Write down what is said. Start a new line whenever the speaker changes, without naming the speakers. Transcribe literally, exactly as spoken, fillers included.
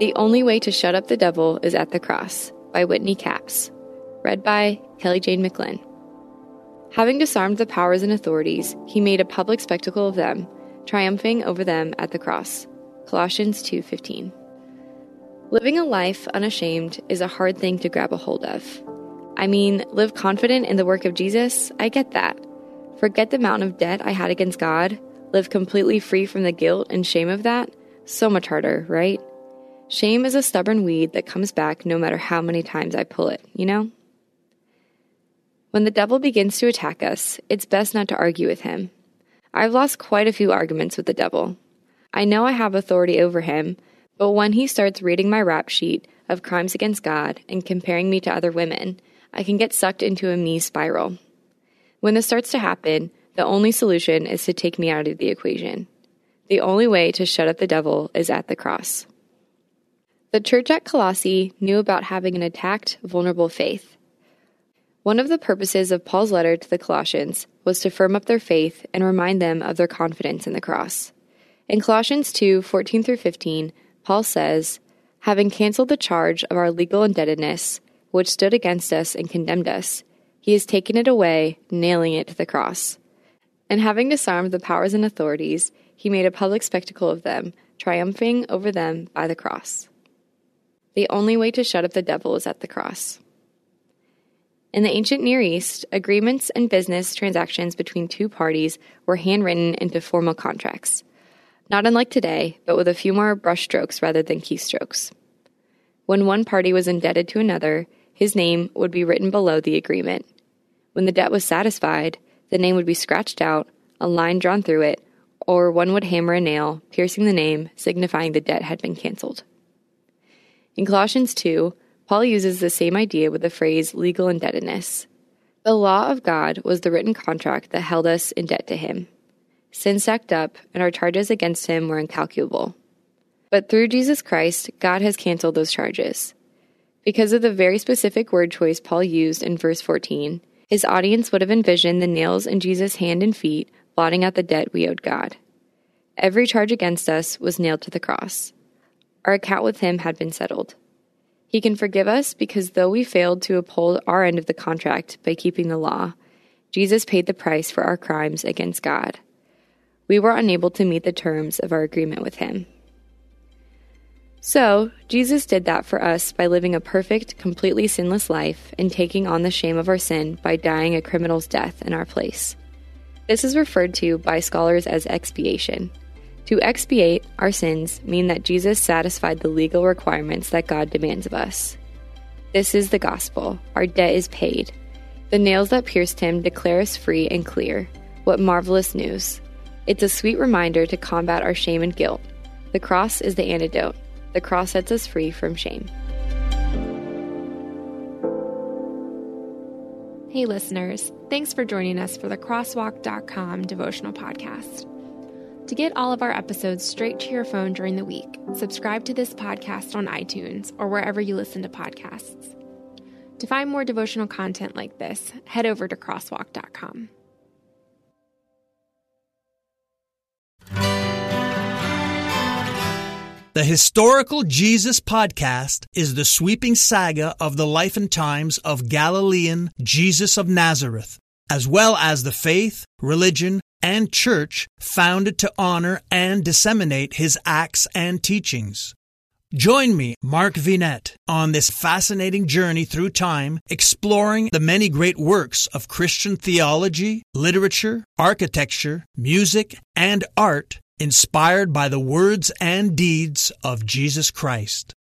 The Only Way to Shut Up the Devil is at the Cross by Whitney Capps. Read by Kelly Jane McLinn. Having disarmed the powers and authorities, he made a public spectacle of them, triumphing over them at the cross. Colossians two fifteen. Living a life unashamed is a hard thing to grab a hold of. I mean, live confident in the work of Jesus? I get that. Forget the mountain of debt I had against God? Live completely free from the guilt and shame of that? So much harder, right? Shame is a stubborn weed that comes back no matter how many times I pull it, you know? When the devil begins to attack us, it's best not to argue with him. I've lost quite a few arguments with the devil. I know I have authority over him, but when he starts reading my rap sheet of crimes against God and comparing me to other women, I can get sucked into a me spiral. When this starts to happen, the only solution is to take me out of the equation. The only way to shut up the devil is at the cross. The church at Colossae knew about having an attacked, vulnerable faith. One of the purposes of Paul's letter to the Colossians was to firm up their faith and remind them of their confidence in the cross. In Colossians two fourteen through fifteen, Paul says, "Having canceled the charge of our legal indebtedness, which stood against us and condemned us, he has taken it away, nailing it to the cross. And having disarmed the powers and authorities, he made a public spectacle of them, triumphing over them by the cross." The only way to shut up the devil is at the cross. In the ancient Near East, agreements and business transactions between two parties were handwritten into formal contracts. Not unlike today, but with a few more brushstrokes rather than keystrokes. When one party was indebted to another, his name would be written below the agreement. When the debt was satisfied, the name would be scratched out, a line drawn through it, or one would hammer a nail, piercing the name, signifying the debt had been canceled. In Colossians two, Paul uses the same idea with the phrase legal indebtedness. The law of God was the written contract that held us in debt to him. Sin stacked up, and our charges against him were incalculable. But through Jesus Christ, God has canceled those charges. Because of the very specific word choice Paul used in verse fourteen, his audience would have envisioned the nails in Jesus' hand and feet blotting out the debt we owed God. Every charge against us was nailed to the cross. Our account with him had been settled. He can forgive us because though we failed to uphold our end of the contract by keeping the law, Jesus paid the price for our crimes against God. We were unable to meet the terms of our agreement with him. So, Jesus did that for us by living a perfect, completely sinless life and taking on the shame of our sin by dying a criminal's death in our place. This is referred to by scholars as expiation. To expiate our sins mean that Jesus satisfied the legal requirements that God demands of us. This is the gospel. Our debt is paid. The nails that pierced him declare us free and clear. What marvelous news. It's a sweet reminder to combat our shame and guilt. The cross is the antidote. The cross sets us free from shame.
Hey listeners, thanks for joining us for the crosswalk dot com devotional podcast. To get all of our episodes straight to your phone during the week, subscribe to this podcast on iTunes or wherever you listen to podcasts. To find more devotional content like this, head over to crosswalk dot com.
The Historical Jesus Podcast is the sweeping saga of the life and times of Galilean Jesus of Nazareth, as well as the faith, religion, and church founded to honor and disseminate his acts and teachings. Join me, Mark Vinette, on this fascinating journey through time, exploring the many great works of Christian theology, literature, architecture, music, and art inspired by the words and deeds of Jesus Christ.